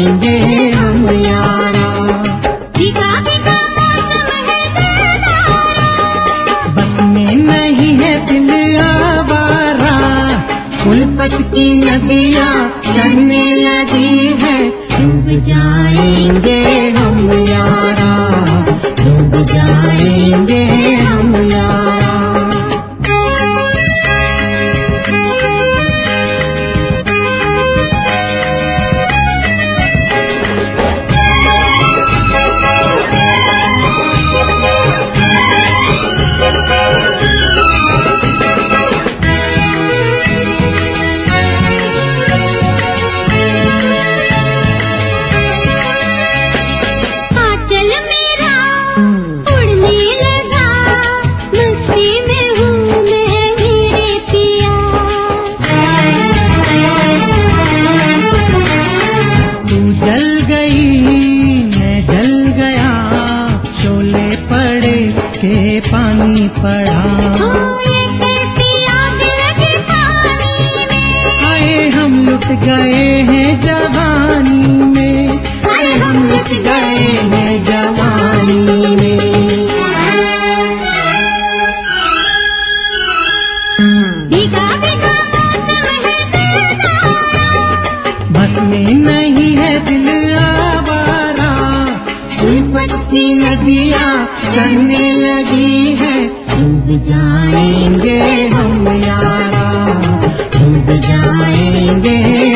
जाएंगे हम यारा। बस में नहीं है दिल आवारा, उल्फत की नदियाँ चढ़ने लगी है, डूब जाएंगे हम यारा, डूब जाएंगे हम यारा। के पानी पड़ा, आए हम लुट गए हैं जवानी में, आए हम लुट गए हैं जवानी में। बस में नहीं है दिल आवारा, उल्फत की नदियाँ चढ़ने लगी है, डूब जाएंगे हम यारा, डूब जाएंगे